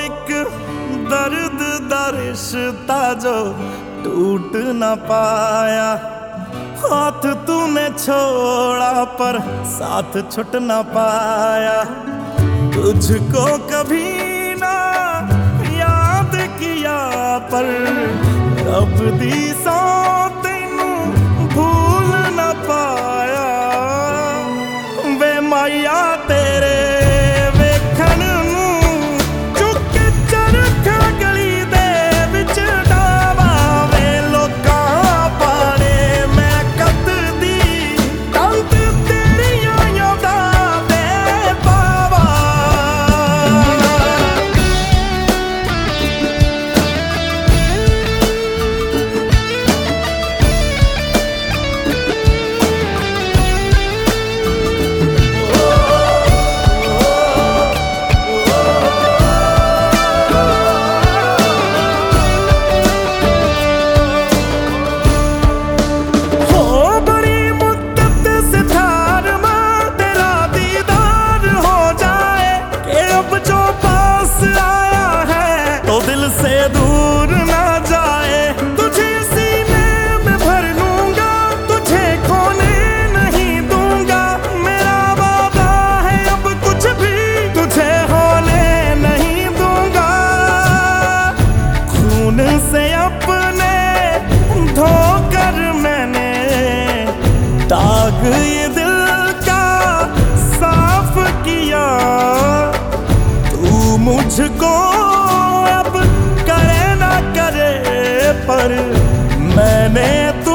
एक दर्द दा रिश्ता जो टूट न पाया। हाथ तूने छोड़ा पर साथ छुट न पाया। तुझको कभी ना याद किया पर रब दी सौ तेनू भूल न पाया। वे माया तेरे वेखण नूं चुक चरखा गली दे विच डावा। वे लोकां पाले मैं कतदी कंत तेरियां यादां दे पावा। तो दिल से दूर ना जाए। तुझे सीने में भर लूंगा, तुझे खोने नहीं दूंगा। मेरा वादा है अब कुछ भी तुझे होने नहीं दूंगा। खून से अपने धोकर मैंने दाग ये दिल का साफ किया। तू मुझको पर मैंने